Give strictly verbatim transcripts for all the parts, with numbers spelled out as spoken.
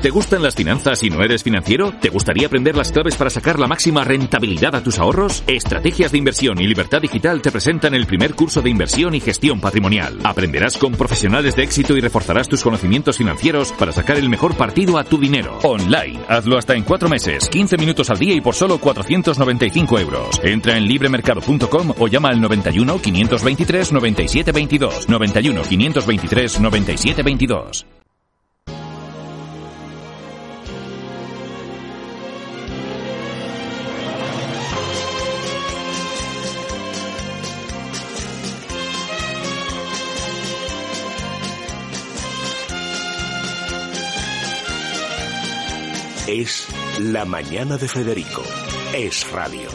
¿Te gustan las finanzas y no eres financiero? ¿Te gustaría aprender las claves para sacar la máxima rentabilidad a tus ahorros? Estrategias de Inversión y Libertad Digital te presentan el primer curso de inversión y gestión patrimonial. Aprenderás con profesionales de éxito y reforzarás tus conocimientos financieros para sacar el mejor partido a tu dinero. Online. Hazlo hasta en cuatro meses, quince minutos al día y por solo cuatrocientos noventa y cinco euros. Entra en libremercado punto com o llama al noventa y uno, quinientos veintitrés, noventa y siete veintidós. noventa y uno, quinientos veintitrés, noventa y siete veintidós. Es La Mañana de Federico. Es radio.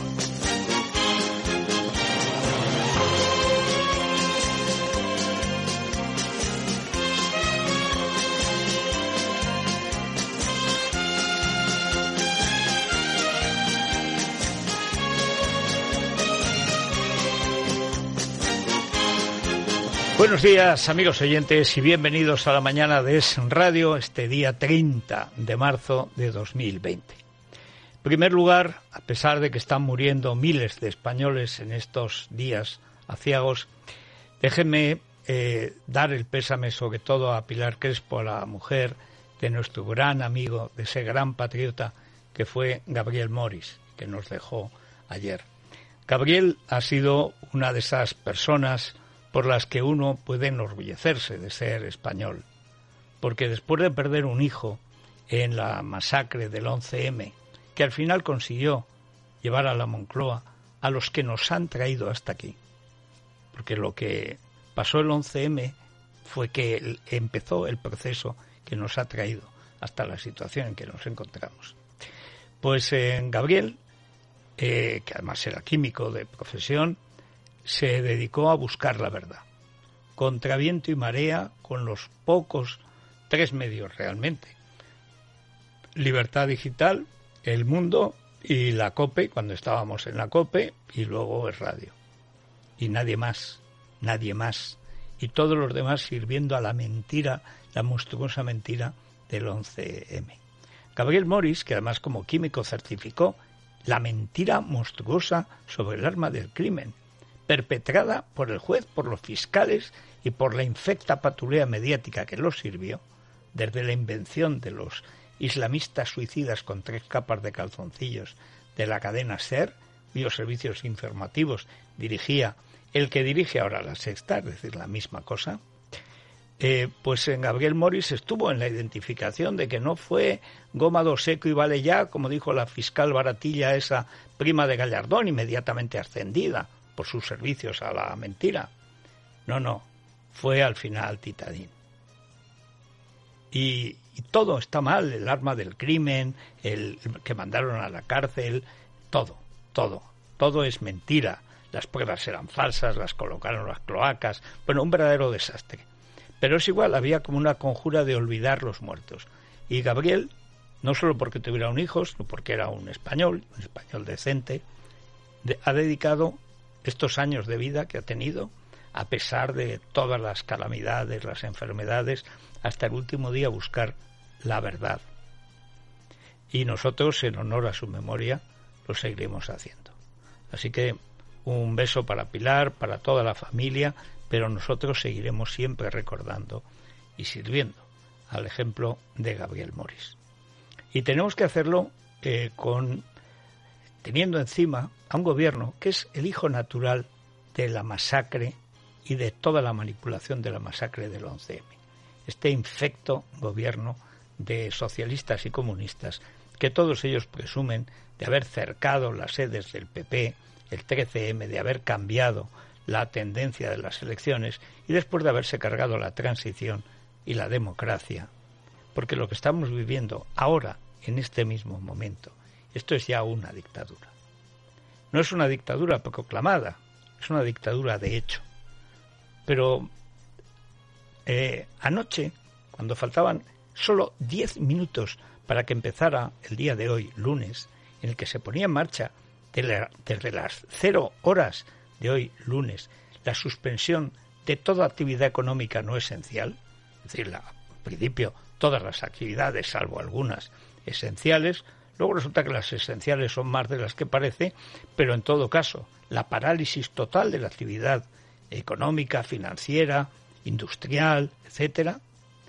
Buenos días, amigos oyentes, y bienvenidos a la mañana de Es Radio, este día treinta de marzo de dos mil veinte. En primer lugar, a pesar de que están muriendo miles de españoles en estos días aciagos, déjenme eh, dar el pésame sobre todo a Pilar Crespo, a la mujer de nuestro gran amigo, de ese gran patriota que fue Gabriel Moris, que nos dejó ayer. Gabriel ha sido una de esas personas por las que uno puede enorgullecerse de ser español, porque después de perder un hijo en la masacre del once eme, que al final consiguió llevar a la Moncloa a los que nos han traído hasta aquí, porque lo que pasó el once eme fue que empezó el proceso que nos ha traído hasta la situación en que nos encontramos. Pues eh, Gabriel, eh, que además era químico de profesión, se dedicó a buscar la verdad, contra viento y marea, con los pocos, tres medios realmente: Libertad Digital, El Mundo y la COPE, cuando estábamos en la COPE, y luego Es Radio. Y nadie más, nadie más. Y todos los demás sirviendo a la mentira, la monstruosa mentira del once eme. Gabriel Moris, que además como químico certificó la mentira monstruosa sobre el arma del crimen, perpetrada por el juez, por los fiscales y por la infecta patulea mediática que los sirvió, desde la invención de los islamistas suicidas con tres capas de calzoncillos de la cadena SER, cuyos servicios informativos dirigía el que dirige ahora La Sexta, es decir, la misma cosa. Eh, pues en Gabriel Moris estuvo en la identificación de que no fue gómado seco y vale ya, como dijo la fiscal baratilla, esa prima de Gallardón, inmediatamente ascendida por sus servicios a la mentira. No, no, fue al final Titadín. Y, y todo está mal, el arma del crimen, el, el que mandaron a la cárcel, todo, todo, todo es mentira. Las pruebas eran falsas, las colocaron en las cloacas, bueno, un verdadero desastre. Pero es igual, había como una conjura de olvidar los muertos. Y Gabriel, no solo porque tuviera un hijo, sino porque era un español, un español decente, de, ha dedicado estos años de vida que ha tenido, a pesar de todas las calamidades, las enfermedades, hasta el último día buscar la verdad. Y nosotros, en honor a su memoria, lo seguiremos haciendo. Así que un beso para Pilar, para toda la familia, pero nosotros seguiremos siempre recordando y sirviendo al ejemplo de Gabriel Moris. Y tenemos que hacerlo eh, con teniendo encima a un gobierno que es el hijo natural de la masacre y de toda la manipulación de la masacre del once eme. Este infecto gobierno de socialistas y comunistas, que todos ellos presumen de haber cercado las sedes del pe pe el trece eme, de haber cambiado la tendencia de las elecciones y después de haberse cargado la transición y la democracia. Porque lo que estamos viviendo ahora, en este mismo momento, esto es ya una dictadura. No es una dictadura proclamada, es una dictadura de hecho. Pero eh, anoche, cuando faltaban solo diez minutos para que empezara el día de hoy, lunes, en el que se ponía en marcha desde, desde las cero horas de hoy, lunes, la suspensión de toda actividad económica no esencial, es decir, la, en principio todas las actividades, salvo algunas esenciales. Luego resulta que las esenciales son más de las que parece, pero en todo caso, la parálisis total de la actividad económica, financiera, industrial, etcétera,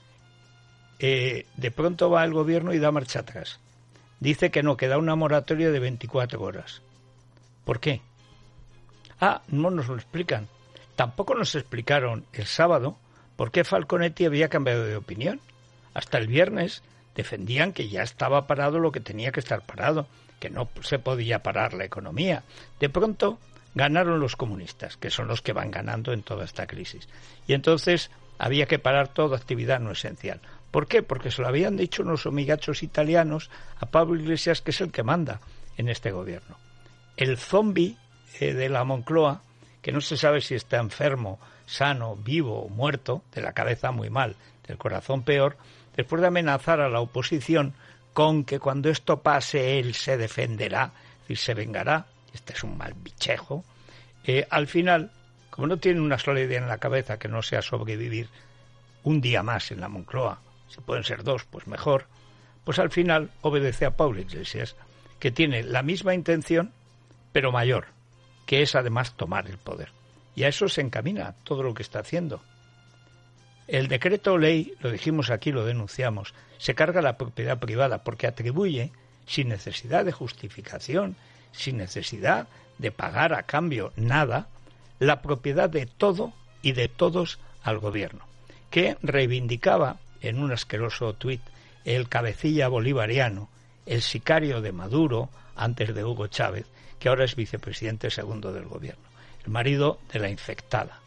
eh, de pronto va el gobierno y da marcha atrás. Dice que no, que da una moratoria de veinticuatro horas. ¿Por qué? Ah, no nos lo explican. Tampoco nos explicaron el sábado por qué Falconetti había cambiado de opinión. Hasta el viernes defendían que ya estaba parado lo que tenía que estar parado, que no se podía parar la economía. De pronto ganaron los comunistas, que son los que van ganando en toda esta crisis. Y entonces había que parar toda actividad no esencial. ¿Por qué? Porque se lo habían dicho unos homigachos italianos a Pablo Iglesias, que es el que manda en este gobierno. El zombi eh, de la Moncloa, que no se sabe si está enfermo, sano, vivo o muerto, de la cabeza muy mal, del corazón peor, después de amenazar a la oposición con que cuando esto pase él se defenderá, es decir, se vengará, este es un mal bichejo, eh, al final, como no tiene una sola idea en la cabeza que no sea sobrevivir un día más en la Moncloa, si pueden ser dos, pues mejor, pues al final obedece a Pablo Iglesias, que tiene la misma intención, pero mayor, que es además tomar el poder. Y a eso se encamina todo lo que está haciendo. El decreto ley, lo dijimos aquí, lo denunciamos, se carga la propiedad privada porque atribuye, sin necesidad de justificación, sin necesidad de pagar a cambio nada, la propiedad de todo y de todos al gobierno, que reivindicaba en un asqueroso tuit el cabecilla bolivariano, el sicario de Maduro, antes de Hugo Chávez, que ahora es vicepresidente segundo del gobierno, el marido de la infectada.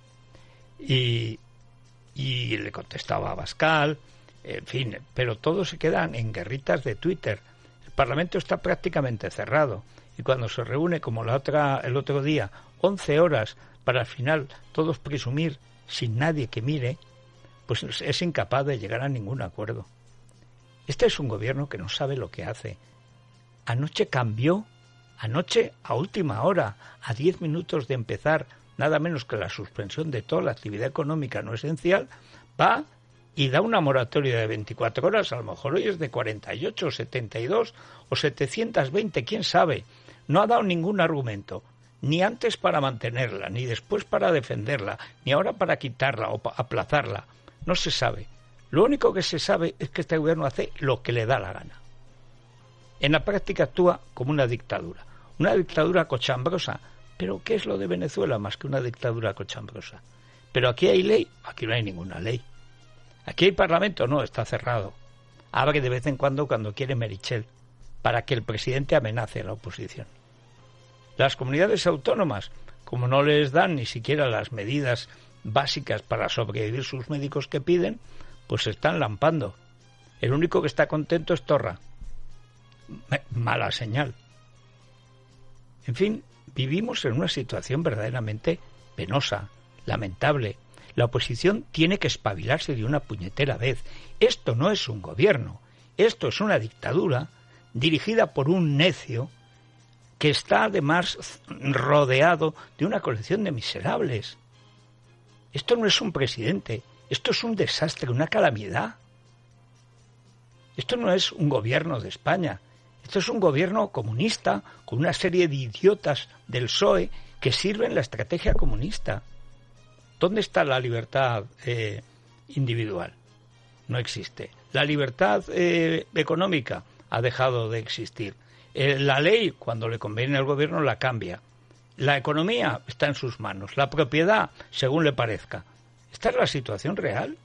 Y, y le contestaba a Abascal, en fin, pero todos se quedan en guerritas de Twitter. El Parlamento está prácticamente cerrado y cuando se reúne, como la otra el otro día, once horas para al final todos presumir sin nadie que mire, pues es incapaz de llegar a ningún acuerdo. Este es un gobierno que no sabe lo que hace. Anoche cambió, anoche a última hora, a diez minutos de empezar, nada menos que la suspensión de toda la actividad económica no esencial, va y da una moratoria de veinticuatro horas, a lo mejor hoy es de cuarenta y ocho, setenta y dos o setecientos veinte, quién sabe. No ha dado ningún argumento, ni antes para mantenerla, ni después para defenderla, ni ahora para quitarla o aplazarla. No se sabe. Lo único que se sabe es que este gobierno hace lo que le da la gana. En la práctica actúa como una dictadura. Una dictadura cochambrosa. ¿Pero qué es lo de Venezuela más que una dictadura cochambrosa? ¿Pero aquí hay ley? Aquí no hay ninguna ley. ¿Aquí hay parlamento? No, está cerrado. Abre de vez en cuando cuando quiere Merichel, para que el presidente amenace a la oposición. Las comunidades autónomas, como no les dan ni siquiera las medidas básicas para sobrevivir sus médicos que piden, pues se están lampando. El único que está contento es Torra. Mala señal. En fin, vivimos en una situación verdaderamente penosa, lamentable. La oposición tiene que espabilarse de una puñetera vez. Esto no es un gobierno, esto es una dictadura dirigida por un necio que está además rodeado de una colección de miserables. Esto no es un presidente, esto es un desastre, una calamidad. Esto no es un gobierno de España, esto es un gobierno comunista con una serie de idiotas del P S O E que sirven la estrategia comunista. ¿Dónde está la libertad eh, individual? No existe. La libertad eh, económica ha dejado de existir. Eh, la ley, cuando le conviene al gobierno, la cambia. La economía está en sus manos. La propiedad, según le parezca. ¿Esta es la situación real?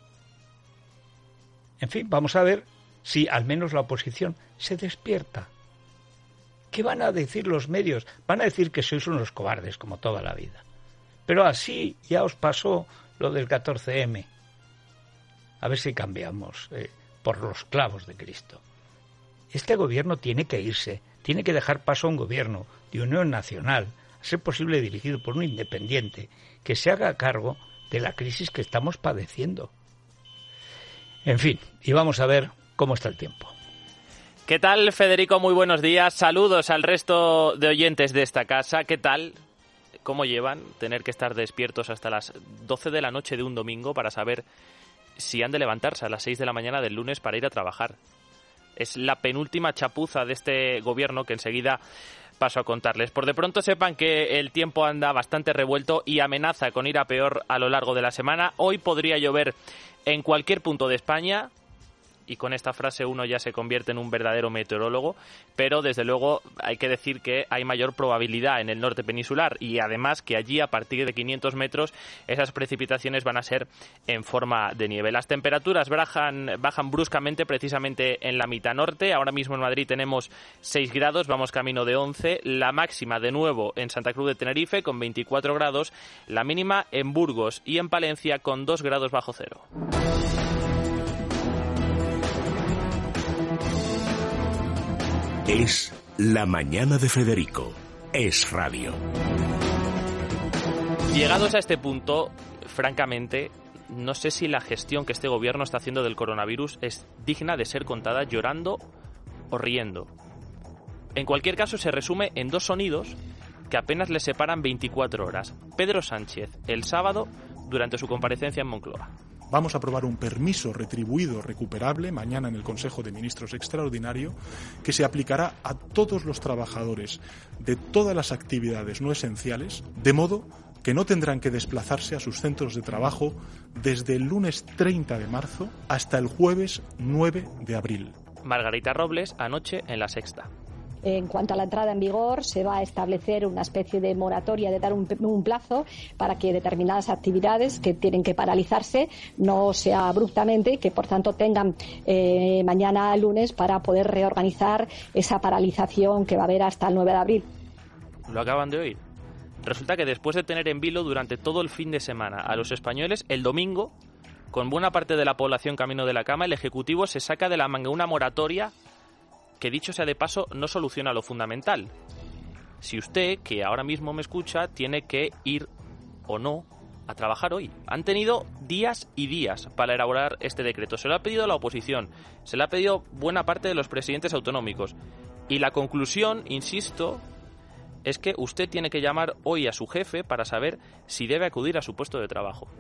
En fin, vamos a ver si al menos la oposición se despierta. ¿Qué van a decir los medios? Van a decir que sois unos cobardes, como toda la vida. Pero así ya os pasó lo del catorce eme. A ver si cambiamos eh, por los clavos de Cristo. Este gobierno tiene que irse, tiene que dejar paso a un gobierno de unión nacional, a ser posible dirigido por un independiente, que se haga cargo de la crisis que estamos padeciendo. En fin, y vamos a ver cómo está el tiempo. ¿Qué tal, Federico? Muy buenos días. Saludos al resto de oyentes de esta casa. ¿Qué tal? ¿Cómo llevan tener que estar despiertos hasta las doce de la noche de un domingo para saber si han de levantarse a las seis de la mañana del lunes para ir a trabajar. Es la penúltima chapuza de este gobierno que enseguida paso a contarles. Por de pronto sepan que el tiempo anda bastante revuelto y amenaza con ir a peor a lo largo de la semana. Hoy podría llover en cualquier punto de España. Y con esta frase uno ya se convierte en un verdadero meteorólogo, pero desde luego hay que decir que hay mayor probabilidad en el norte peninsular y además que allí a partir de quinientos metros esas precipitaciones van a ser en forma de nieve. Las temperaturas bajan, bajan bruscamente precisamente en la mitad norte. Ahora mismo en Madrid tenemos seis grados, vamos camino de once. La máxima de nuevo en Santa Cruz de Tenerife con veinticuatro grados, la mínima en Burgos y en Palencia con dos grados bajo cero. Es La Mañana de Federico. Es radio. Llegados a este punto, francamente, no sé si la gestión que este gobierno está haciendo del coronavirus es digna de ser contada llorando o riendo. En cualquier caso, se resume en dos sonidos que apenas le separan veinticuatro horas. Pedro Sánchez, el sábado, durante su comparecencia en Moncloa. Vamos a aprobar un permiso retribuido recuperable mañana en el Consejo de Ministros extraordinario que se aplicará a todos los trabajadores de todas las actividades no esenciales, de modo que no tendrán que desplazarse a sus centros de trabajo desde el lunes treinta de marzo hasta el jueves nueve de abril. Margarita Robles, anoche en La Sexta. En cuanto a la entrada en vigor, se va a establecer una especie de moratoria, de dar un, un plazo para que determinadas actividades que tienen que paralizarse no sea abruptamente y que, por tanto, tengan eh, mañana lunes para poder reorganizar esa paralización que va a haber hasta el nueve de abril. Lo acaban de oír. Resulta que después de tener en vilo durante todo el fin de semana a los españoles, el domingo, con buena parte de la población camino de la cama, el Ejecutivo se saca de la manga una moratoria que, dicho sea de paso, no soluciona lo fundamental. Si usted, que ahora mismo me escucha, tiene que ir o no a trabajar hoy. Han tenido días y días para elaborar este decreto. Se lo ha pedido la oposición, se lo ha pedido buena parte de los presidentes autonómicos. Y la conclusión, insisto, es que usted tiene que llamar hoy a su jefe para saber si debe acudir a su puesto de trabajo.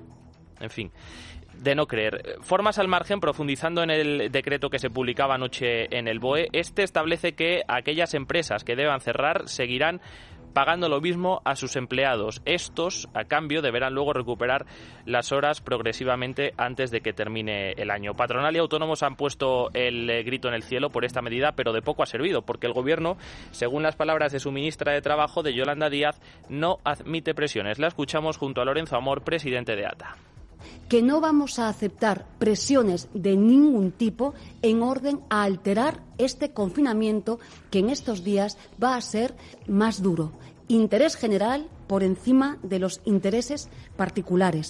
En fin, de no creer. Formas al margen, profundizando en el decreto que se publicaba anoche en el B O E, este establece que aquellas empresas que deban cerrar seguirán pagando lo mismo a sus empleados. Estos, a cambio, deberán luego recuperar las horas progresivamente antes de que termine el año. Patronal y autónomos han puesto el grito en el cielo por esta medida, pero de poco ha servido, porque el Gobierno, según las palabras de su ministra de Trabajo, de Yolanda Díaz, no admite presiones. La escuchamos junto a Lorenzo Amor, presidente de A T A. Que no vamos a aceptar presiones de ningún tipo en orden a alterar este confinamiento que en estos días va a ser más duro. Interés general por encima de los intereses particulares.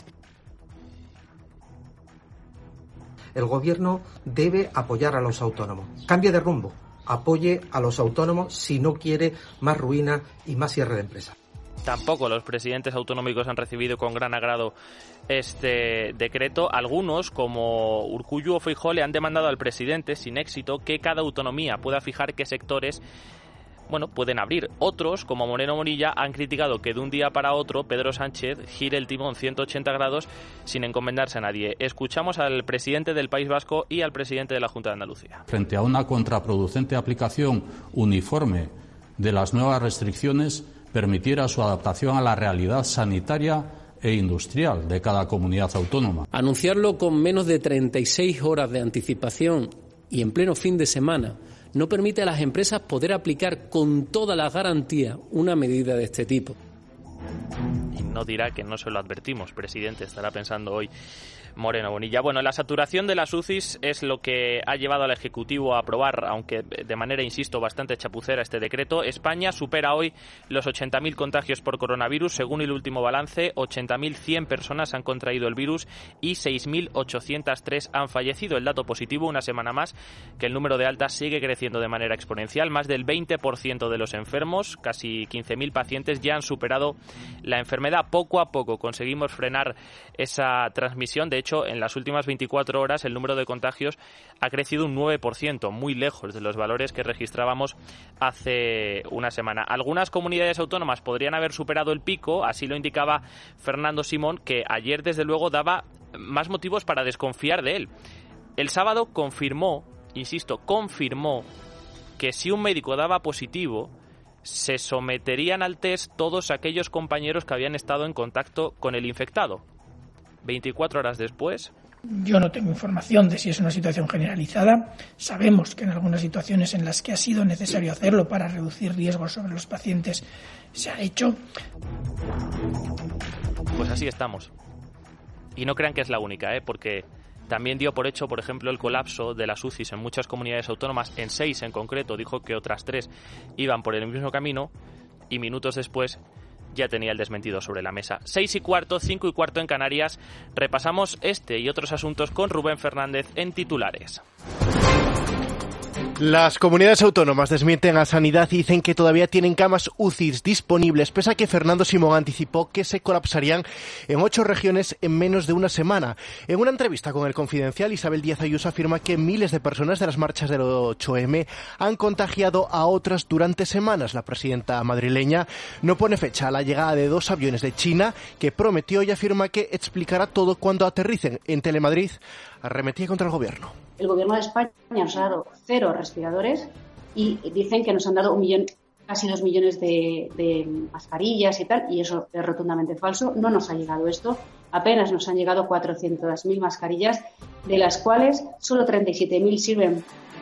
El Gobierno debe apoyar a los autónomos. Cambie de rumbo. Apoye a los autónomos si no quiere más ruina y más cierre de empresas. Tampoco los presidentes autonómicos han recibido con gran agrado este decreto. Algunos, como Urkullu o Feijóo, le han demandado al presidente, sin éxito, que cada autonomía pueda fijar qué sectores bueno, pueden abrir. Otros, como Moreno Morilla, han criticado que de un día para otro Pedro Sánchez gire el timón ciento ochenta grados sin encomendarse a nadie. Escuchamos al presidente del País Vasco y al presidente de la Junta de Andalucía. Frente a una contraproducente aplicación uniforme de las nuevas restricciones, permitiera su adaptación a la realidad sanitaria e industrial de cada comunidad autónoma. Anunciarlo con menos de treinta y seis horas de anticipación y en pleno fin de semana no permite a las empresas poder aplicar con toda la garantía una medida de este tipo. Y no dirá que no se lo advertimos, presidente, estará pensando hoy Moreno Bonilla. Bueno, la saturación de las U C Is es lo que ha llevado al Ejecutivo a aprobar, aunque de manera, insisto, bastante chapucera este decreto. España supera hoy los ochenta mil contagios por coronavirus. Según el último balance, ochenta mil cien personas han contraído el virus y seis mil ochocientos tres han fallecido. El dato positivo, una semana más, que el número de altas sigue creciendo de manera exponencial. Más del veinte por ciento de los enfermos, casi quince mil pacientes, ya han superado la enfermedad. Poco a poco conseguimos frenar esa transmisión. De hecho, hecho, en las últimas veinticuatro horas el número de contagios ha crecido un nueve por ciento, muy lejos de los valores que registrábamos hace una semana. Algunas comunidades autónomas podrían haber superado el pico, así lo indicaba Fernando Simón, que ayer desde luego daba más motivos para desconfiar de él. El sábado confirmó, insisto, confirmó que si un médico daba positivo, se someterían al test todos aquellos compañeros que habían estado en contacto con el infectado. veinticuatro horas después... Yo no tengo información de si es una situación generalizada. Sabemos que en algunas situaciones en las que ha sido necesario hacerlo para reducir riesgos sobre los pacientes se ha hecho. Pues así estamos. Y no crean que es la única, ¿eh? Porque también dio por hecho, por ejemplo, el colapso de las U C Is en muchas comunidades autónomas, en seis en concreto, dijo que otras tres iban por el mismo camino, y minutos después ya tenía el desmentido sobre la mesa. Seis y cuarto, cinco y cuarto en Canarias. Repasamos este y otros asuntos con Rubén Fernández en titulares. Las comunidades autónomas desmienten a Sanidad y dicen que todavía tienen camas U C Is disponibles, pese a que Fernando Simón anticipó que se colapsarían en ocho regiones en menos de una semana. En una entrevista con El Confidencial, Isabel Díaz Ayuso afirma que miles de personas de las marchas del ocho eme han contagiado a otras durante semanas. La presidenta madrileña no pone fecha a la llegada de dos aviones de China que prometió y afirma que explicará todo cuando aterricen. En Telemadrid arremetía contra el gobierno. El gobierno de España nos ha dado cero respiradores y dicen que nos han dado un millón, casi dos millones de, de mascarillas y tal, y eso es rotundamente falso. No nos ha llegado esto. Apenas nos han llegado cuatrocientas mil mascarillas, de las cuales solo treinta y siete mil sirven.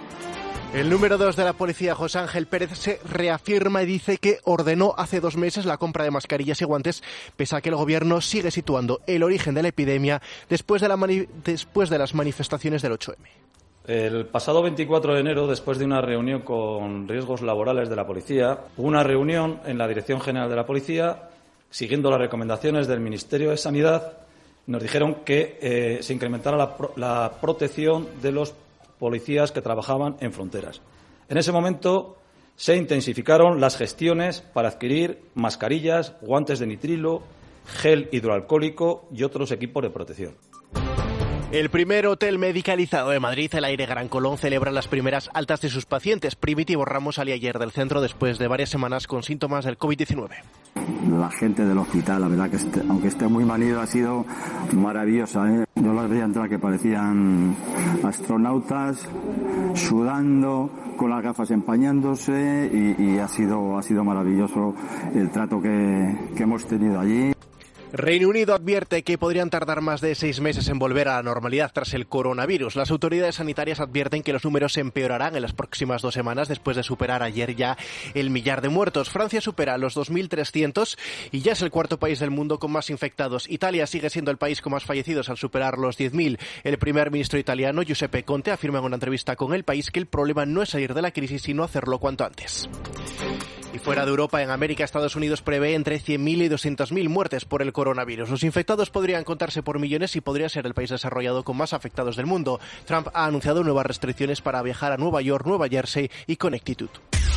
El número dos de la policía, José Ángel Pérez, se reafirma y dice que ordenó hace dos meses la compra de mascarillas y guantes, pese a que el gobierno sigue situando el origen de la epidemia después de, la mani- después de las manifestaciones del ocho eme. El pasado veinticuatro de enero, después de una reunión con riesgos laborales de la policía, hubo una reunión en la Dirección General de la Policía, siguiendo las recomendaciones del Ministerio de Sanidad, nos dijeron que eh, se incrementara la, pro- la protección de los policías que trabajaban en fronteras. En ese momento se intensificaron las gestiones para adquirir mascarillas, guantes de nitrilo, gel hidroalcohólico y otros equipos de protección. El primer hotel medicalizado de Madrid, el Aire Gran Colón, celebra las primeras altas de sus pacientes. Primitivo Ramos salía ayer del centro después de varias semanas con síntomas del covid diecinueve. La gente del hospital, la verdad que este, aunque esté muy manido, ha sido maravillosa, ¿eh? Yo las veía entrar que parecían astronautas, sudando, con las gafas empañándose, y, y ha sido ha sido maravilloso el trato que, que hemos tenido allí. Reino Unido advierte que podrían tardar más de seis meses en volver a la normalidad tras el coronavirus. Las autoridades sanitarias advierten que los números empeorarán en las próximas dos semanas después de superar ayer ya el millar de muertos. Francia supera los dos mil trescientos y ya es el cuarto país del mundo con más infectados. Italia sigue siendo el país con más fallecidos al superar los diez mil. El primer ministro italiano, Giuseppe Conte, afirma en una entrevista con El País que el problema no es salir de la crisis, sino hacerlo cuanto antes. Y fuera de Europa, en América, Estados Unidos prevé entre cien mil y doscientas mil muertes por el coronavirus. Los infectados podrían contarse por millones y podría ser el país desarrollado con más afectados del mundo. Trump ha anunciado nuevas restricciones para viajar a Nueva York, Nueva Jersey y Connecticut.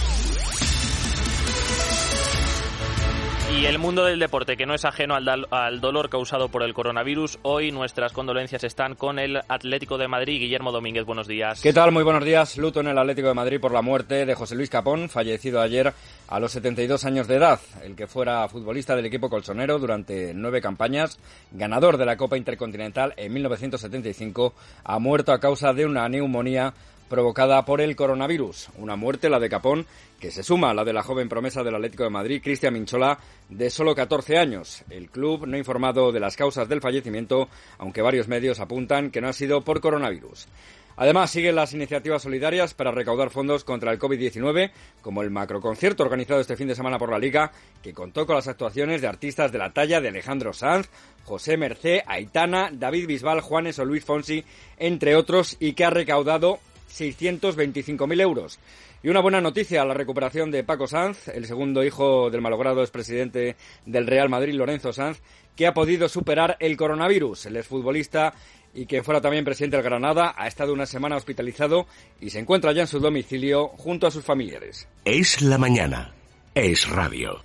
Y el mundo del deporte, que no es ajeno al, dal- al dolor causado por el coronavirus. Hoy nuestras condolencias están con el Atlético de Madrid. Guillermo Domínguez, buenos días. ¿Qué tal? Muy buenos días. Luto en el Atlético de Madrid por la muerte de José Luis Capón, fallecido ayer a los setenta y dos años de edad. El que fuera futbolista del equipo colchonero durante nueve campañas, ganador de la Copa Intercontinental en mil novecientos setenta y cinco, ha muerto a causa de una neumonía provocada por el coronavirus. Una muerte, la de Capón, que se suma a la de la joven promesa del Atlético de Madrid, Cristian Minchola, de solo catorce años. El club no ha informado de las causas del fallecimiento, aunque varios medios apuntan que no ha sido por coronavirus. Además, siguen las iniciativas solidarias para recaudar fondos contra el covid diecinueve, como el macroconcierto organizado este fin de semana por la Liga, que contó con las actuaciones de artistas de la talla de Alejandro Sanz, José Mercé, Aitana, David Bisbal, Juanes o Luis Fonsi, entre otros, y que ha recaudado seiscientos veinticinco mil euros. Y una buena noticia, la recuperación de Paco Sanz, el segundo hijo del malogrado expresidente del Real Madrid, Lorenzo Sanz, que ha podido superar el coronavirus. El exfutbolista y que fuera también presidente del Granada ha estado una semana hospitalizado y se encuentra ya en su domicilio junto a sus familiares. Es la mañana. Es radio.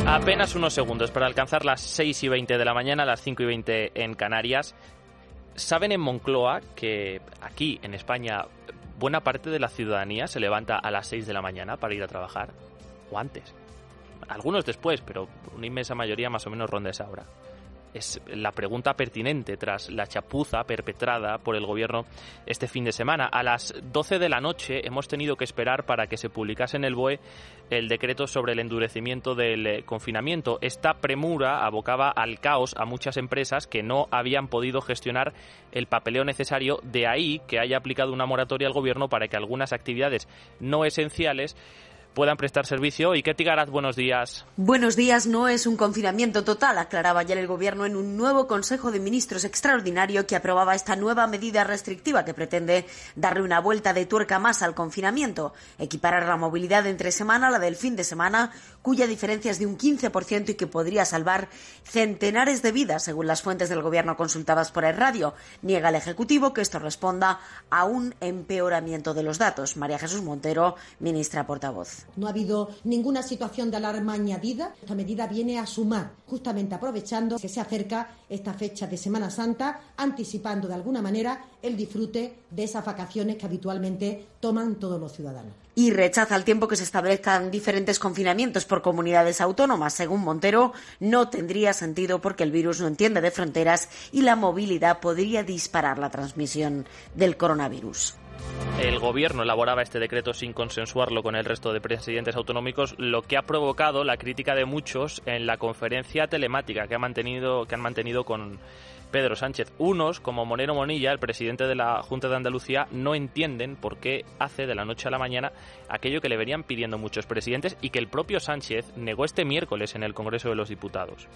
Apenas unos segundos para alcanzar las seis y veinte de la mañana, las cinco y veinte en Canarias. Saben en Moncloa que aquí en España buena parte de la ciudadanía se levanta a las seis de la mañana para ir a trabajar, o antes. Algunos después, pero una inmensa mayoría más o menos ronda esa hora. Es la pregunta pertinente tras la chapuza perpetrada por el gobierno este fin de semana. A las doce de la noche hemos tenido que esperar para que se publicase en el B O E el decreto sobre el endurecimiento del confinamiento. Esta premura abocaba al caos a muchas empresas que no habían podido gestionar el papeleo necesario. De ahí que haya aplicado una moratoria al gobierno para que algunas actividades no esenciales puedan prestar servicio. Y Ketty Garat, buenos días. Buenos días, no es un confinamiento total, aclaraba ayer el Gobierno en un nuevo Consejo de Ministros extraordinario que aprobaba esta nueva medida restrictiva que pretende darle una vuelta de tuerca más al confinamiento, equiparar la movilidad entre semana a la del fin de semana, cuya diferencia es de un quince por ciento y que podría salvar centenares de vidas, según las fuentes del Gobierno consultadas por el radio. Niega el Ejecutivo que esto responda a un empeoramiento de los datos. María Jesús Montero, ministra portavoz. No ha habido ninguna situación de alarma añadida. Esta medida viene a sumar, justamente aprovechando que se acerca esta fecha de Semana Santa, anticipando de alguna manera el disfrute de esas vacaciones que habitualmente toman todos los ciudadanos. Y rechaza al tiempo que se establezcan diferentes confinamientos por comunidades autónomas. Según Montero, no tendría sentido porque el virus no entiende de fronteras y la movilidad podría disparar la transmisión del coronavirus. El Gobierno elaboraba este decreto sin consensuarlo con el resto de presidentes autonómicos, lo que ha provocado la crítica de muchos en la conferencia telemática que, ha mantenido, que han mantenido con Pedro Sánchez. Unos, como Monero Monilla, el presidente de la Junta de Andalucía, no entienden por qué hace de la noche a la mañana aquello que le venían pidiendo muchos presidentes y que el propio Sánchez negó este miércoles en el Congreso de los Diputados.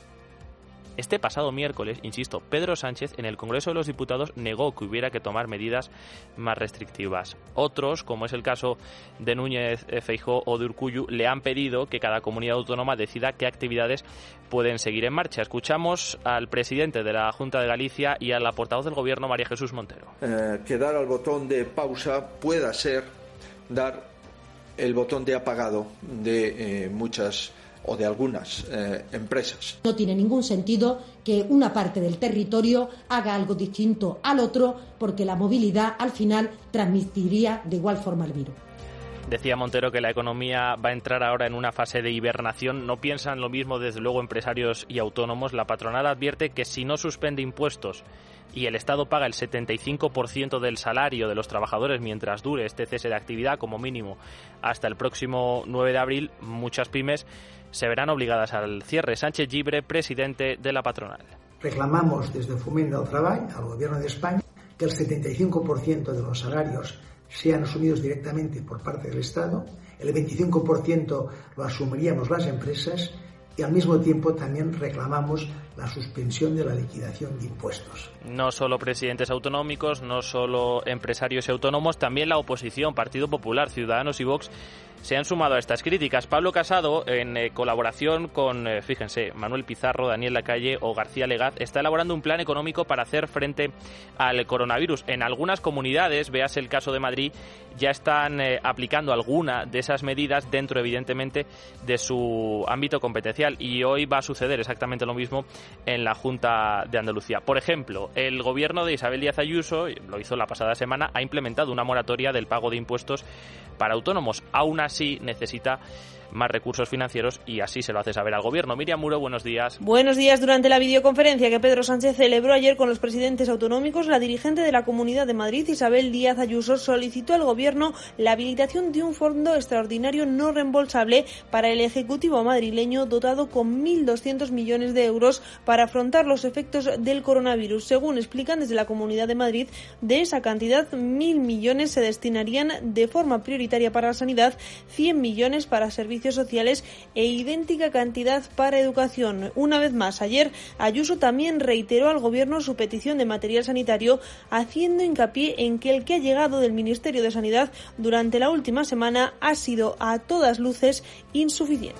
Este pasado miércoles, insisto, Pedro Sánchez en el Congreso de los Diputados negó que hubiera que tomar medidas más restrictivas. Otros, como es el caso de Núñez Feijóo o de Urkullu, le han pedido que cada comunidad autónoma decida qué actividades pueden seguir en marcha. Escuchamos al presidente de la Junta de Galicia y a la portavoz del Gobierno, María Jesús Montero. Eh, que dar al botón de pausa pueda ser dar el botón de apagado de eh, muchas o de algunas eh, empresas. No tiene ningún sentido que una parte del territorio haga algo distinto al otro, porque la movilidad al final transmitiría de igual forma el virus. Decía Montero que la economía va a entrar ahora en una fase de hibernación. No piensan lo mismo, desde luego, empresarios y autónomos. La patronal advierte que si no suspende impuestos y el Estado paga el setenta y cinco por ciento del salario de los trabajadores mientras dure este cese de actividad, como mínimo hasta el próximo nueve de abril, muchas pymes se verán obligadas al cierre. Sánchez Llibre, presidente de la patronal. Reclamamos desde Fomento del Trabajo al Gobierno de España que el setenta y cinco por ciento de los salarios sean asumidos directamente por parte del Estado, el veinticinco por ciento lo asumiríamos las empresas y al mismo tiempo también reclamamos la suspensión de la liquidación de impuestos. No solo presidentes autonómicos, no solo empresarios y autónomos, también la oposición, Partido Popular, Ciudadanos y Vox, se han sumado a estas críticas. Pablo Casado, en eh, colaboración con, eh, fíjense, Manuel Pizarro, Daniel Lacalle o García Legaz, está elaborando un plan económico para hacer frente al coronavirus. En algunas comunidades, véase el caso de Madrid, ya están eh, aplicando alguna de esas medidas dentro, evidentemente, de su ámbito competencial. Y hoy va a suceder exactamente lo mismo en la Junta de Andalucía. Por ejemplo, el gobierno de Isabel Díaz Ayuso, lo hizo la pasada semana, ha implementado una moratoria del pago de impuestos para autónomos. Aún así necesita más recursos financieros y así se lo hace saber al Gobierno. Miriam Muro, buenos días. Buenos días. Durante la videoconferencia que Pedro Sánchez celebró ayer con los presidentes autonómicos, la dirigente de la Comunidad de Madrid, Isabel Díaz Ayuso, solicitó al Gobierno la habilitación de un fondo extraordinario no reembolsable para el Ejecutivo madrileño, dotado con mil doscientos millones de euros para afrontar los efectos del coronavirus. Según explican desde la Comunidad de Madrid, de esa cantidad, mil millones se destinarían de forma prioritaria para la sanidad, cien millones para servicios sociales e idéntica cantidad para educación. Una vez más, ayer Ayuso también reiteró al Gobierno su petición de material sanitario, haciendo hincapié en que el que ha llegado del Ministerio de Sanidad durante la última semana ha sido a todas luces insuficiente.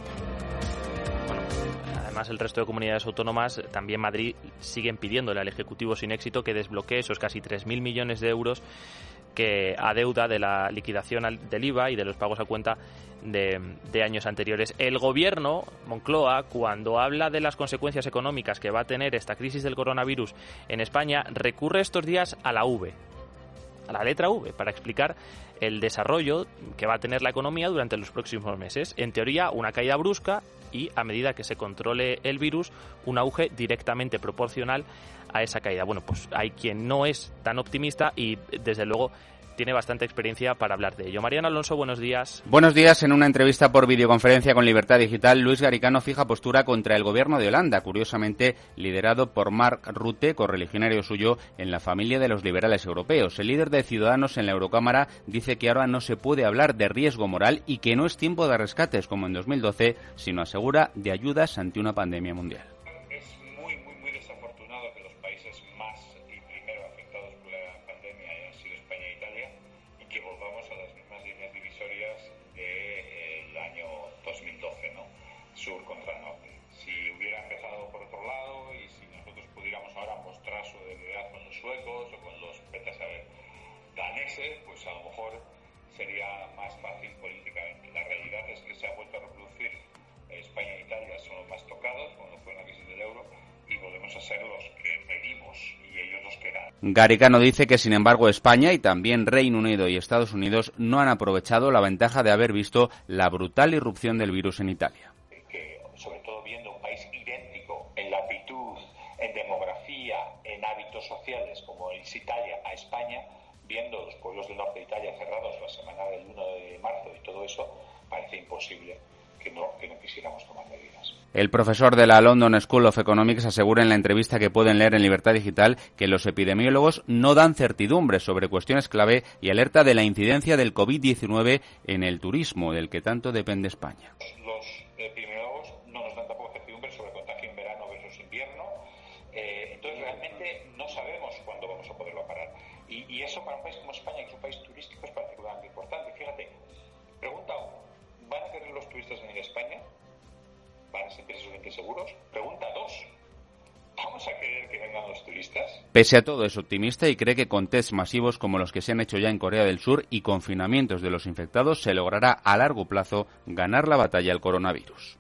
Además, el resto de comunidades autónomas, también Madrid, siguen pidiéndole al Ejecutivo sin éxito que desbloquee esos casi tres mil millones de euros que adeuda de la liquidación del I V A y de los pagos a cuenta de, de años anteriores. El gobierno, Moncloa, cuando habla de las consecuencias económicas que va a tener esta crisis del coronavirus en España, recurre estos días a la V, a la letra V, para explicar el desarrollo que va a tener la economía durante los próximos meses. En teoría, una caída brusca y, a medida que se controle el virus, un auge directamente proporcional a esa caída. Bueno, pues hay quien no es tan optimista y, desde luego, tiene bastante experiencia para hablar de ello. Mariano Alonso, buenos días. Buenos días. En una entrevista por videoconferencia con Libertad Digital, Luis Garicano fija postura contra el gobierno de Holanda, curiosamente liderado por Mark Rutte, correligionario suyo en la familia de los liberales europeos. El líder de Ciudadanos en la Eurocámara dice que ahora no se puede hablar de riesgo moral y que no es tiempo de rescates como en dos mil doce, sino, asegura, de ayudas ante una pandemia mundial. Sur contra norte. Si hubiera empezado por otro lado y si nosotros pudiéramos ahora mostrar su debilidad con los suecos o con los, vete a saber, daneses, pues a lo mejor sería más fácil políticamente. La realidad es que se ha vuelto a reproducir. España e Italia son los más tocados cuando fue la crisis del euro y volvemos a ser los que pedimos y ellos los que dan. Garicano dice que, sin embargo, España y también Reino Unido y Estados Unidos no han aprovechado la ventaja de haber visto la brutal irrupción del virus en Italia. Sobre todo viendo un país idéntico en la aptitud, en demografía, en hábitos sociales como es Italia a España, viendo los pueblos del norte de Italia cerrados la semana del uno de marzo y todo eso, parece imposible que no, que no quisiéramos tomar medidas. El profesor de la London School of Economics asegura en la entrevista que pueden leer en Libertad Digital que los epidemiólogos no dan certidumbre sobre cuestiones clave y alerta de la incidencia del covid diecinueve en el turismo, del que tanto depende España. Los epidemiólogos no nos dan tampoco certidumbre sobre contagio en verano versus invierno, eh, entonces realmente no sabemos cuándo vamos a poderlo parar. Y, y eso para un país como España, que es un país turístico, es particularmente importante. Fíjate, pregunta uno, ¿van a querer los turistas venir a España? ¿Van a sentirse suficientemente seguros? Pregunta dos, ¿vamos a querer que vengan los turistas? Pese a todo, es optimista y cree que con tests masivos como los que se han hecho ya en Corea del Sur y confinamientos de los infectados se logrará a largo plazo ganar la batalla al coronavirus.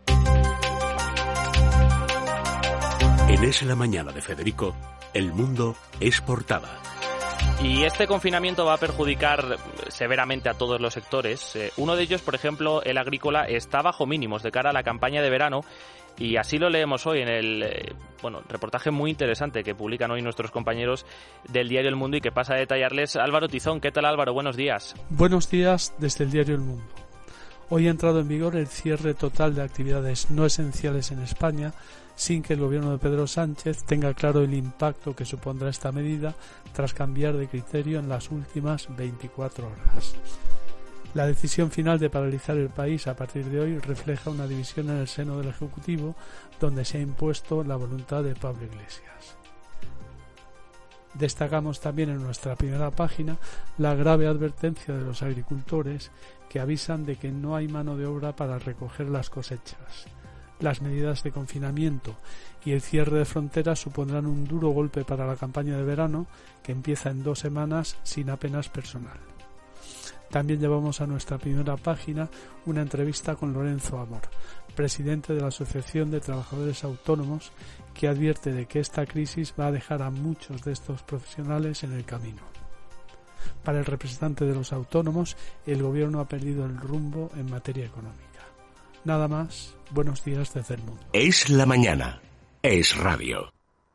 En Es la Mañana de Federico, El Mundo es portada. Y este confinamiento va a perjudicar severamente a todos los sectores. Eh, uno de ellos, por ejemplo, el agrícola, está bajo mínimos de cara a la campaña de verano. Y así lo leemos hoy en el eh, bueno reportaje muy interesante que publican hoy nuestros compañeros del diario El Mundo y que pasa a detallarles Álvaro Tizón. ¿Qué tal, Álvaro? Buenos días. Buenos días desde el diario El Mundo. Hoy ha entrado en vigor el cierre total de actividades no esenciales en España, sin que el gobierno de Pedro Sánchez tenga claro el impacto que supondrá esta medida tras cambiar de criterio en las últimas veinticuatro horas. La decisión final de paralizar el país a partir de hoy refleja una división en el seno del Ejecutivo, donde se ha impuesto la voluntad de Pablo Iglesias. Destacamos también en nuestra primera página la grave advertencia de los agricultores que avisan de que no hay mano de obra para recoger las cosechas. Las medidas de confinamiento y el cierre de fronteras supondrán un duro golpe para la campaña de verano, que empieza en dos semanas sin apenas personal. También llevamos a nuestra primera página una entrevista con Lorenzo Amor, presidente de la Asociación de Trabajadores Autónomos, que advierte de que esta crisis va a dejar a muchos de estos profesionales en el camino. Para el representante de los autónomos, el gobierno ha perdido el rumbo en materia económica. Nada más, buenos días desde El Mundo. Es la mañana, es radio.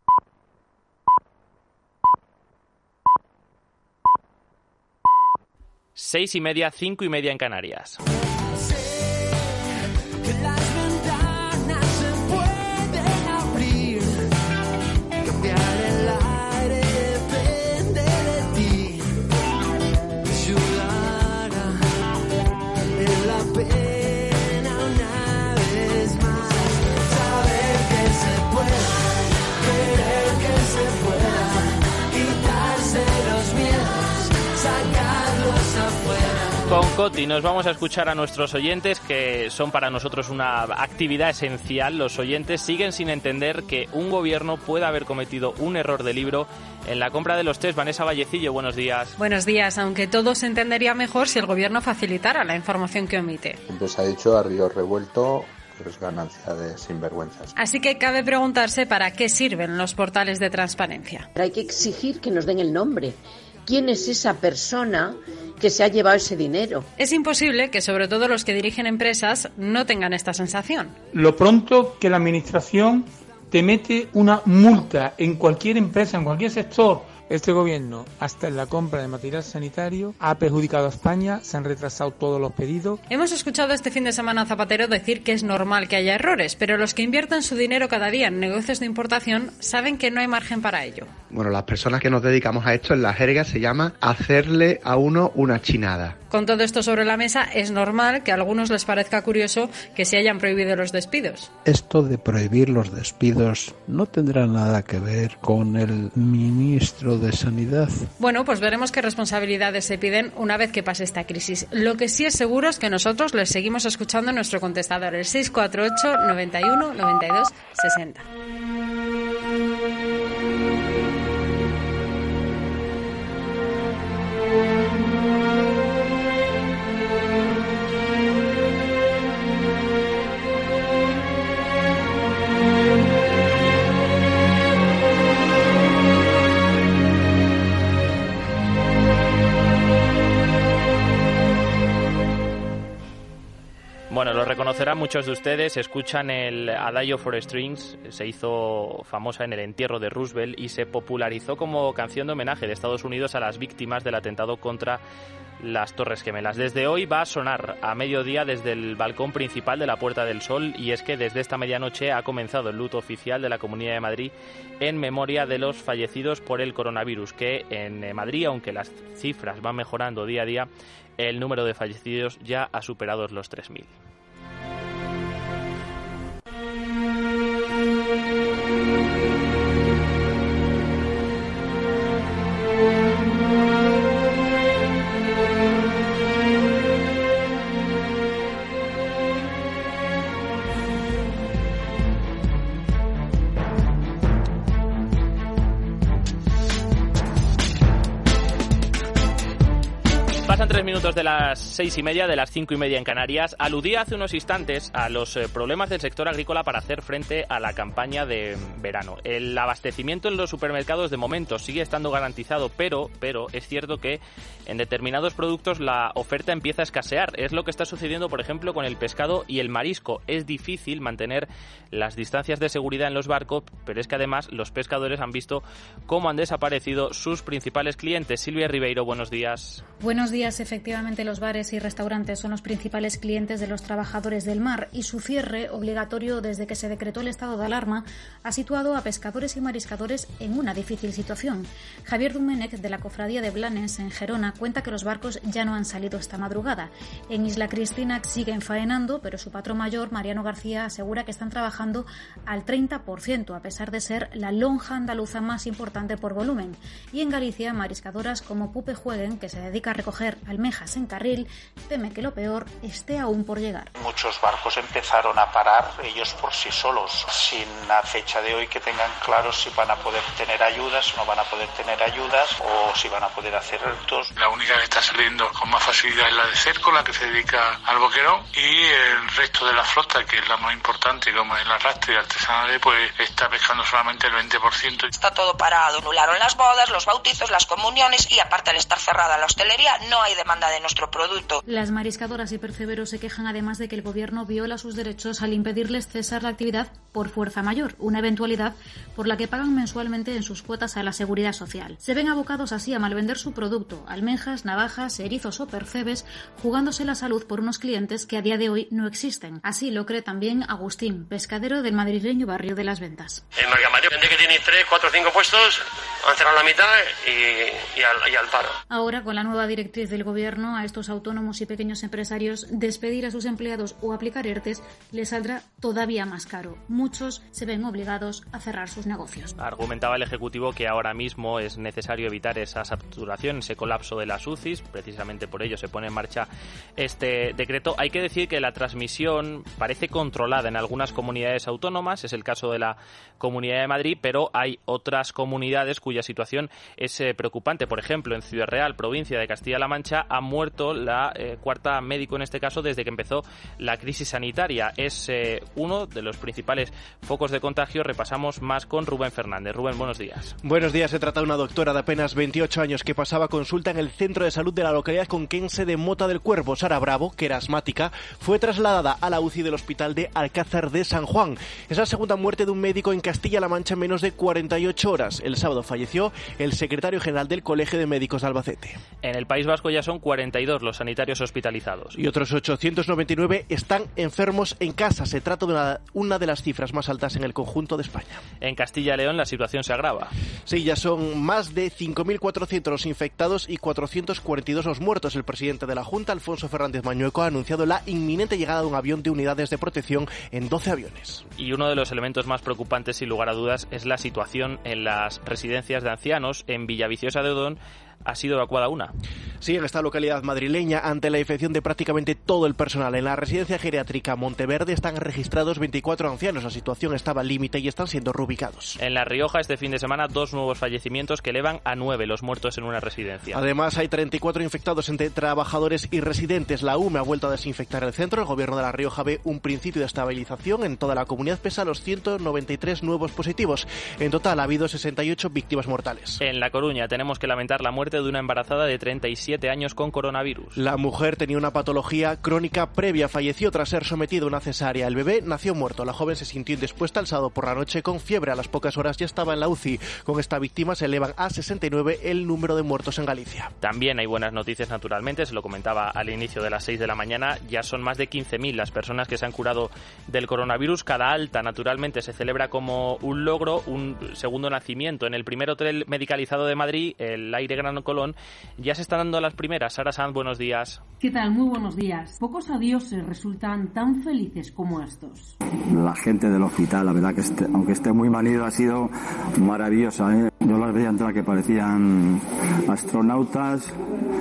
Seis y media, cinco y media en Canarias. Con Coti nos vamos a escuchar a nuestros oyentes, que son para nosotros una actividad esencial. Los oyentes siguen sin entender que un gobierno pueda haber cometido un error de libro en la compra de los test. Vanessa Vallecillo, buenos días. Buenos días, aunque todo se entendería mejor si el gobierno facilitara la información que omite. Siempre se ha dicho a río revuelto, pero es ganancia de sinvergüenzas. Así que cabe preguntarse para qué sirven los portales de transparencia. Hay que exigir que nos den el nombre. ¿Quién es esa persona que se ha llevado ese dinero? Es imposible que sobre todo los que dirigen empresas no tengan esta sensación. Lo pronto que la administración te mete una multa en cualquier empresa, en cualquier sector. Este gobierno, hasta en la compra de material sanitario, ha perjudicado a España, se han retrasado todos los pedidos. Hemos escuchado este fin de semana a Zapatero decir que es normal que haya errores, pero los que invierten su dinero cada día en negocios de importación saben que no hay margen para ello. Bueno, las personas que nos dedicamos a esto en la jerga se llama hacerle a uno una chinada. Con todo esto sobre la mesa, es normal que a algunos les parezca curioso que se hayan prohibido los despidos. Esto de prohibir los despidos no tendrá nada que ver con el ministro de Sanidad. Bueno, pues veremos qué responsabilidades se piden una vez que pase esta crisis. Lo que sí es seguro es que nosotros les seguimos escuchando en nuestro contestador, el seis cuatro ocho, noventa y uno, noventa y dos, sesenta. Bueno, lo reconocerán muchos de ustedes, escuchan el Adagio for Strings, se hizo famosa en el entierro de Roosevelt y se popularizó como canción de homenaje de Estados Unidos a las víctimas del atentado contra las Torres Gemelas. Desde hoy va a sonar a mediodía desde el balcón principal de la Puerta del Sol, y es que desde esta medianoche ha comenzado el luto oficial de la Comunidad de Madrid en memoria de los fallecidos por el coronavirus, que en Madrid, aunque las cifras van mejorando día a día, el número de fallecidos ya ha superado los tres mil. Pasan tres minutos de las seis y media, de las cinco y media en Canarias. Aludía hace unos instantes a los eh, problemas del sector agrícola para hacer frente a la campaña de verano. El abastecimiento en los supermercados de momento sigue estando garantizado, pero, pero es cierto que en determinados productos la oferta empieza a escasear. Es lo que está sucediendo, por ejemplo, con el pescado y el marisco. Es difícil mantener las distancias de seguridad en los barcos, pero es que además los pescadores han visto cómo han desaparecido sus principales clientes. Silvia Ribeiro, buenos días. Buenos días. Efectivamente, los bares y restaurantes son los principales clientes de los trabajadores del mar, y su cierre, obligatorio desde que se decretó el estado de alarma, ha situado a pescadores y mariscadores en una difícil situación. Javier Domènech, de la Cofradía de Blanes, en Gerona, cuenta que los barcos ya no han salido esta madrugada. En Isla Cristina siguen faenando, pero su patrón mayor, Mariano García, asegura que están trabajando al treinta por ciento, a pesar de ser la lonja andaluza más importante por volumen. Y en Galicia, mariscadoras como Pupe Jueguen, que se dedica a recoger almejas en carril, teme que lo peor esté aún por llegar. Muchos barcos empezaron a parar ellos por sí solos, sin a fecha de hoy que tengan claro si van a poder tener ayudas, no van a poder tener ayudas, o si van a poder hacer retos. La única que está saliendo con más facilidad es la de Cerco, la que se dedica al boquerón, y el resto de la flota, que es la más importante, como es el arrastre y artesanal, pues está pescando solamente el veinte por ciento. Está todo parado, anularon las bodas, los bautizos, las comuniones, y aparte al estar cerrada la hostelería no hay demanda de nuestro producto. Las mariscadoras y perceberos se quejan además de que el gobierno viola sus derechos al impedirles cesar la actividad por fuerza mayor, una eventualidad por la que pagan mensualmente en sus cuotas a la seguridad social. Se ven abocados así a malvender su producto, almejas, navajas, erizos o percebes, jugándose la salud por unos clientes que a día de hoy no existen. Así lo cree también Agustín, pescadero del madrileño barrio de Las Ventas. El Margamario, gente que tiene tres, cuatro, cinco puestos, Han cerrado la mitad y, y, al, y al paro. Ahora, con la nueva directriz del Gobierno, a estos autónomos y pequeños empresarios despedir a sus empleados o aplicar ERTEs les saldrá todavía más caro. Muchos se ven obligados a cerrar sus negocios. Argumentaba el Ejecutivo que ahora mismo es necesario evitar esa saturación, ese colapso de las U C Is. Precisamente por ello se pone en marcha este decreto. Hay que decir que la transmisión parece controlada en algunas comunidades autónomas, es el caso de la Comunidad de Madrid, pero hay otras comunidades cuya situación es eh, preocupante. Por ejemplo, en Ciudad Real, provincia de Castilla-La Mancha, ha muerto la eh, cuarta médico en este caso desde que empezó la crisis sanitaria. Es eh, uno de los principales focos de contagio. Repasamos más con Rubén Fernández. Rubén, buenos días. Buenos días. Se trata de una doctora de apenas veintiocho años que pasaba consulta en el centro de salud de la localidad conquense de Mota del Cuervo. Sara Bravo, que era asmática, fue trasladada a la U C I del hospital de Alcázar de San Juan. Es la segunda muerte de un médico en Castilla-La Mancha en menos de cuarenta y ocho horas. El sábado falleció el secretario general del Colegio de Médicos de Albacete. En el País Vasco ya son cuarenta y dos los sanitarios hospitalizados. Y otros ochocientos noventa y nueve están enfermos en casa. Se trata de una, una de las cifras más altas en el conjunto de España. En Castilla y León la situación se agrava. Sí, ya son más de cinco mil cuatrocientos los infectados y cuatrocientos cuarenta y dos los muertos. El presidente de la Junta, Alfonso Fernández Mañueco, ha anunciado la inminente llegada de un avión de unidades de protección en doce aviones. Y uno de los elementos más preocupantes, sin lugar a dudas, es la situación en las residencias de ancianos. En Villaviciosa de Odón ha sido evacuada una. Sí, en esta localidad madrileña, ante la infección de prácticamente todo el personal. En la residencia geriátrica Monteverde están registrados veinticuatro ancianos. La situación estaba al límite y están siendo reubicados. En La Rioja, este fin de semana, dos nuevos fallecimientos que elevan a nueve los muertos en una residencia. Además, hay treinta y cuatro infectados entre trabajadores y residentes. La U M E ha vuelto a desinfectar el centro. El gobierno de La Rioja ve un principio de estabilización en toda la comunidad, pese a los ciento noventa y tres nuevos positivos. En total, ha habido sesenta y ocho víctimas mortales. En La Coruña, tenemos que lamentar la muerte de una embarazada de treinta y siete años con coronavirus. La mujer tenía una patología crónica previa, falleció tras ser sometida a una cesárea. El bebé nació muerto. La joven se sintió indispuesta el sábado por la noche con fiebre. A las pocas horas ya estaba en la U C I. Con esta víctima se elevan a sesenta y nueve el número de muertos en Galicia. También hay buenas noticias, naturalmente, se lo comentaba al inicio de las seis de la mañana. Ya son más de quince mil las personas que se han curado del coronavirus. Cada alta, naturalmente, se celebra como un logro, un segundo nacimiento. En el primer hotel medicalizado de Madrid, el Aire Gran Colón, ya se están dando las primeras. Sara Sanz, buenos días. ¿Qué tal? Muy buenos días. Pocos adioses resultan tan felices como estos. La gente del hospital, la verdad que este, aunque esté muy manido, ha sido maravillosa, ¿eh? Yo las veía entrar que parecían astronautas,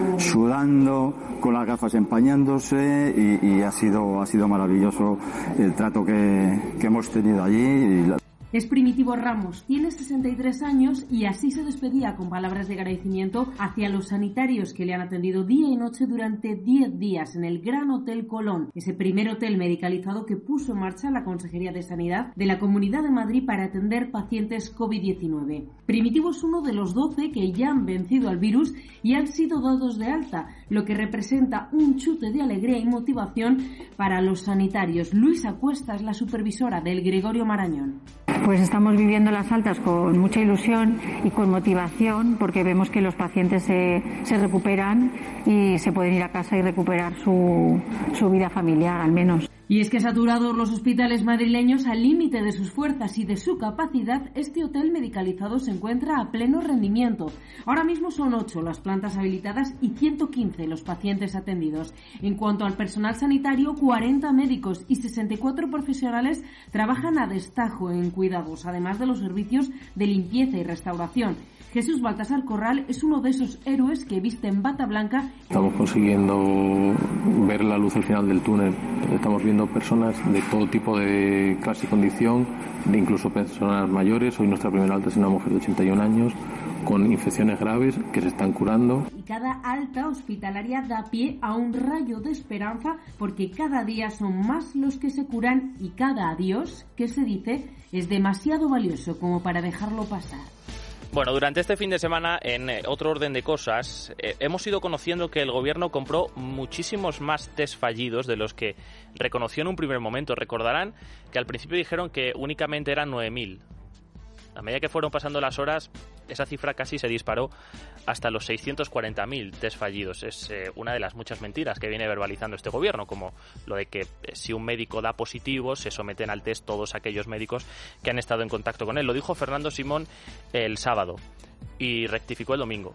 sudando, con las gafas empañándose y, y ha sido ha sido maravilloso el trato que, que hemos tenido allí. Y la... Es Primitivo Ramos, tiene sesenta y tres años y así se despedía con palabras de agradecimiento hacia los sanitarios que le han atendido día y noche durante diez días en el Gran Hotel Colón, ese primer hotel medicalizado que puso en marcha la Consejería de Sanidad de la Comunidad de Madrid para atender pacientes COVID diecinueve. Primitivo es uno de los doce que ya han vencido al virus y han sido dados de alta, lo que representa un chute de alegría y motivación para los sanitarios. Luisa Cuesta es la supervisora del Gregorio Marañón. Pues estamos viviendo las altas con mucha ilusión y con motivación porque vemos que los pacientes se, se recuperan y se pueden ir a casa y recuperar su, su vida familiar al menos. Y es que saturados los hospitales madrileños al límite de sus fuerzas y de su capacidad, este hotel medicalizado se encuentra a pleno rendimiento. Ahora mismo son ocho las plantas habilitadas y ciento quince los pacientes atendidos. En cuanto al personal sanitario, cuarenta médicos y sesenta y cuatro profesionales trabajan a destajo en cuidados, además de los servicios de limpieza y restauración. Jesús Baltasar Corral es uno de esos héroes que visten bata blanca. Estamos consiguiendo ver la luz al final del túnel. Estamos viendo personas de todo tipo de clase y condición, de incluso personas mayores. Hoy nuestra primera alta es una mujer de ochenta y un años con infecciones graves que se están curando. Y cada alta hospitalaria da pie a un rayo de esperanza porque cada día son más los que se curan y cada adiós, que se dice, es demasiado valioso como para dejarlo pasar. Bueno, durante este fin de semana, en eh, otro orden de cosas, eh, hemos ido conociendo que el gobierno compró muchísimos más test fallidos de los que reconoció en un primer momento. Recordarán que al principio dijeron que únicamente eran nueve mil. A medida que fueron pasando las horas, esa cifra casi se disparó hasta los seiscientos cuarenta mil test fallidos. Es eh, una de las muchas mentiras que viene verbalizando este gobierno, como lo de que eh, si un médico da positivo, se someten al test todos aquellos médicos que han estado en contacto con él. Lo dijo Fernando Simón el sábado y rectificó el domingo.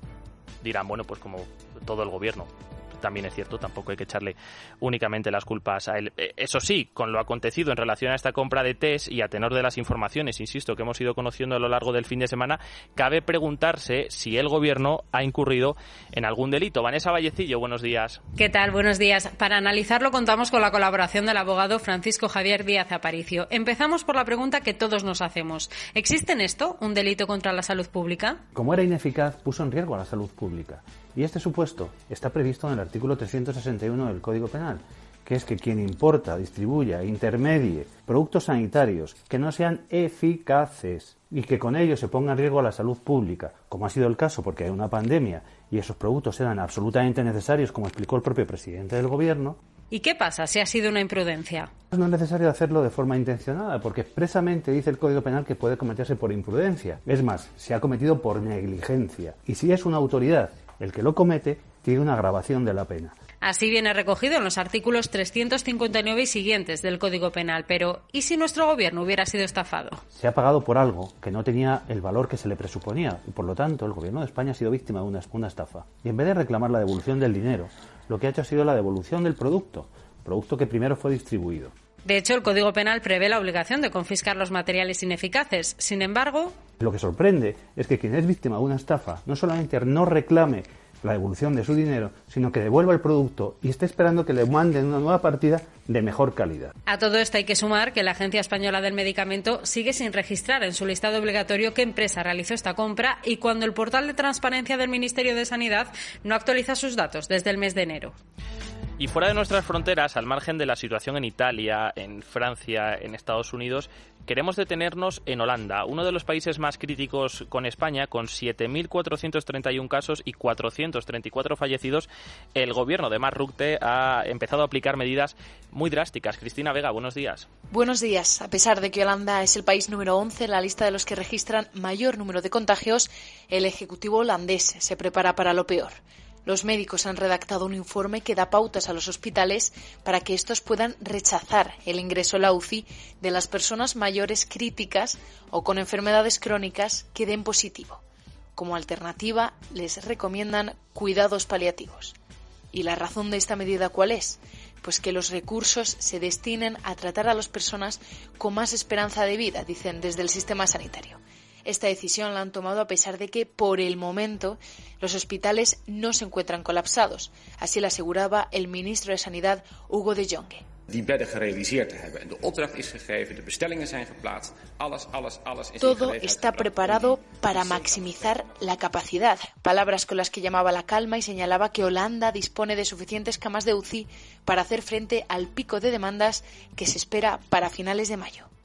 Dirán, bueno, pues como todo el gobierno. También es cierto, tampoco hay que echarle únicamente las culpas a él. Eso sí, con lo acontecido en relación a esta compra de test y a tenor de las informaciones, insisto, que hemos ido conociendo a lo largo del fin de semana, cabe preguntarse si el gobierno ha incurrido en algún delito. Vanessa Vallecillo, buenos días. ¿Qué tal? Buenos días. Para analizarlo contamos con la colaboración del abogado Francisco Javier Díaz Aparicio. Empezamos por la pregunta que todos nos hacemos. ¿Existe en esto un delito contra la salud pública? Como era ineficaz, puso en riesgo a la salud pública. Y este supuesto está previsto en el artículo trescientos sesenta y uno del Código Penal, que es que quien importa, distribuya, intermedie productos sanitarios que no sean eficaces y que con ello se ponga en riesgo a la salud pública, como ha sido el caso porque hay una pandemia y esos productos eran absolutamente necesarios, como explicó el propio presidente del Gobierno. ¿Y qué pasa si ha sido una imprudencia? No es necesario hacerlo de forma intencionada, porque expresamente dice el Código Penal que puede cometerse por imprudencia. Es más, se ha cometido por negligencia. Y si es una autoridad el que lo comete, tiene una agravación de la pena. Así viene recogido en los artículos trescientos cincuenta y nueve y siguientes del Código Penal. Pero, ¿y si nuestro gobierno hubiera sido estafado? Se ha pagado por algo que no tenía el valor que se le presuponía y, por lo tanto, el gobierno de España ha sido víctima de una, una estafa. Y en vez de reclamar la devolución del dinero, lo que ha hecho ha sido la devolución del producto, producto que primero fue distribuido. De hecho, el Código Penal prevé la obligación de confiscar los materiales ineficaces. Sin embargo... Lo que sorprende es que quien es víctima de una estafa no solamente no reclame la devolución de su dinero, sino que devuelva el producto y esté esperando que le manden una nueva partida de mejor calidad. A todo esto hay que sumar que la Agencia Española del Medicamento sigue sin registrar en su listado obligatorio qué empresa realizó esta compra y cuando el portal de transparencia del Ministerio de Sanidad no actualiza sus datos desde el mes de enero. Y fuera de nuestras fronteras, al margen de la situación en Italia, en Francia, en Estados Unidos, queremos detenernos en Holanda, uno de los países más críticos con España, con siete mil cuatrocientos treinta y uno casos y cuatrocientos treinta y cuatro fallecidos. El gobierno de Mark Rutte ha empezado a aplicar medidas muy drásticas. Cristina Vega, buenos días. Buenos días. A pesar de que Holanda es el país número once en la lista de los que registran mayor número de contagios, el Ejecutivo holandés se prepara para lo peor. Los médicos han redactado un informe que da pautas a los hospitales para que estos puedan rechazar el ingreso a la U C I de las personas mayores críticas o con enfermedades crónicas que den positivo. Como alternativa, les recomiendan cuidados paliativos. ¿Y la razón de esta medida cuál es? Pues que los recursos se destinen a tratar a las personas con más esperanza de vida, dicen desde el sistema sanitario. Esta decisión la han tomado a pesar de que, por el momento, los hospitales no se encuentran colapsados. Así lo aseguraba el ministro de Sanidad, Hugo de Jonge. Todo está preparado para maximizar la capacidad. Palabras con las que llamaba la calma y señalaba que Holanda dispone de suficientes camas de U C I para hacer frente al pico de demandas que se espera para finales de mayo.